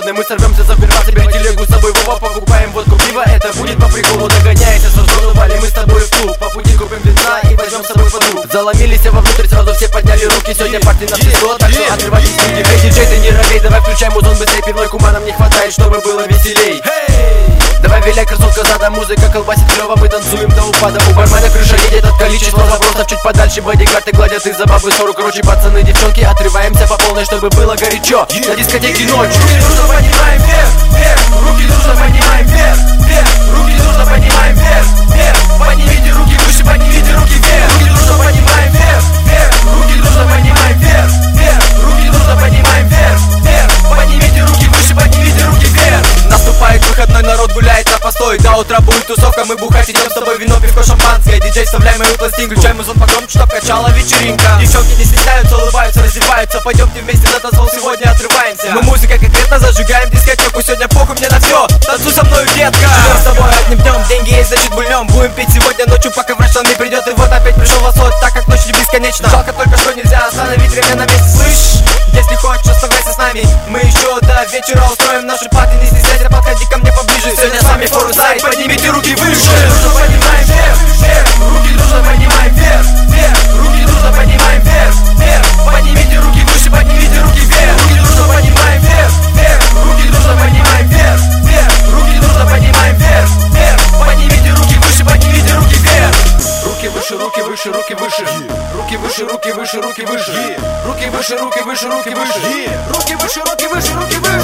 голодный, мы сорвемся за первак. Тебя телегу с собой, Вова, покупаем водку, пиво. Это будет по приколу, догоняйся со зону. Вали мы с тобой в клуб, по пути купим вина и возьмем с собой подруг. Заломились вовнутрь, сразу все подняли руки. Сегодня парти на все, так что отрывайтесь руки. Эй, диджей, ты не робей, давай включай музон быстрей. Пивной кума нам не хватает, чтобы было веселей. Давай виляй, красотка задом, музыка колбасит клёво, мы танцуем до упада. У бармена крыша едет от количества забросов. Чуть подальше бодигарты гладят из-за бабы ссору. Короче, пацаны, девчонки, отрываемся по полной, чтобы было горячо на дискотеке ночью. Руки дружно поднимаем вверх, вверх. Руки дружно поднимаем вверх, вверх. Руки дружно поднимаем вверх, вверх. Поднимите руки выше, поднимите руки вверх. Руки дружно поднимаем вверх, вверх. Руки дружно поднимаем вверх, вверх. Руки дружно поднимаем вверх, вверх. Поднимите руки выше, поднимите руки вверх. Наступает выходной, народ гуляет на постой. До утра будет тусовка, мы бухать идем с тобой, вино, пивко, шампанское. Диджей, вставляй мою пластинку, включай музон погромче, чтоб качала вечеринка. Девчонки не стесняются, улыбаются, раздеваются. Пойдемте вместе на танцпол, сегодня отрываемся. Мы музыка конкретно зажигаем дискотеку. Сегодня похуй мне на все, танцуй со мною, детка. Живем с тобой одним днем, деньги есть, значит гульнем. Будем пить сегодня ночью, пока врач не придет. И вот опять пришел восход, так как ночь бесконечна. Жалко только, что нельзя остановить время на месте, слышь? Если хочешь, оставайся с нами. Мы еще до вечера устроим наши парти. Не стесняйся, подходи ко мне поближе. Сегодня с вами Форсайт, поднимите руки выше. Руки дружно поднимаем вверх, вверх. Руки дружно поднимаем вверх, вверх. Руки дружно поднимаем вверх, вверх. Поднимите руки выше, поднимите руки вверх. Руки дружно поднимаем вверх, вверх. Руки дружно поднимаем вверх, вверх. Руки дружно поднимаем вверх, вверх. Поднимите руки выше, поднимите руки вверх. Руки выше, руки выше, руки выше. Руки выше, руки выше, руки выше. Руки выше, руки выше, руки выше. Руки выше, руки выше, руки выше.